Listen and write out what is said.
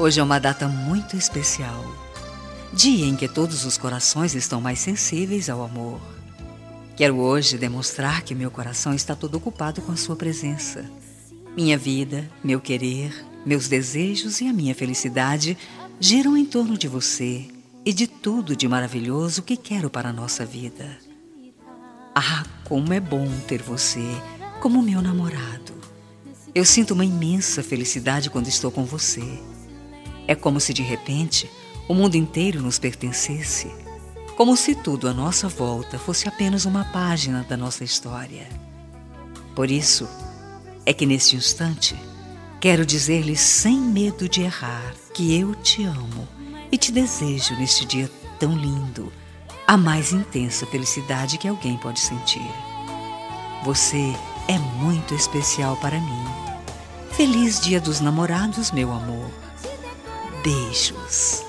Hoje é uma data muito especial, dia em que todos os corações estão mais sensíveis ao amor. Quero hoje demonstrar que meu coração está todo ocupado com a sua presença. Minha vida, meu querer, meus desejos e a minha felicidade giram em torno de você e de tudo de maravilhoso que quero para a nossa vida. Ah, como é bom ter você como meu namorado. Eu sinto uma imensa felicidade quando estou com você. É como se de repente o mundo inteiro nos pertencesse, como se tudo à nossa volta fosse apenas uma página da nossa história. Por isso é que neste instante quero dizer-lhe sem medo de errar que eu te amo e te desejo neste dia tão lindo a mais intensa felicidade que alguém pode sentir. Você é muito especial para mim. Feliz Dia dos Namorados, meu amor. Beijos.